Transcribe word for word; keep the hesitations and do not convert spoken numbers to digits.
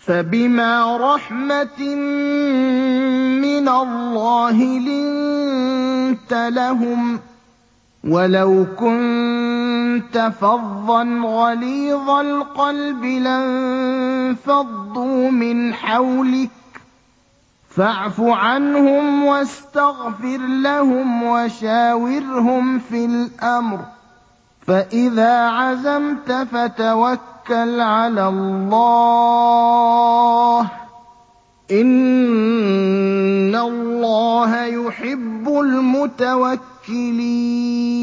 فَبِمَا رَحْمَةٍ مِّنَ اللَّهِ لِنتَ لَهُمْ ۖ وَلَوْ كُنتَ فَظًّا غَلِيظَ الْقَلْبِ لَانفَضُّوا مِنْ حَوْلِكَ ۖ فَاعْفُ عَنْهُمْ وَاسْتَغْفِرْ لَهُمْ وَشَاوِرْهُمْ فِي الْأَمْرِ ۖ فَإِذَا عَزَمْتَ فَتَوَكَّلْ عَلَى اللَّهِ ۚ إِنَّ اللَّهَ يُحِبُّ الْمُتَوَكِّلِينَ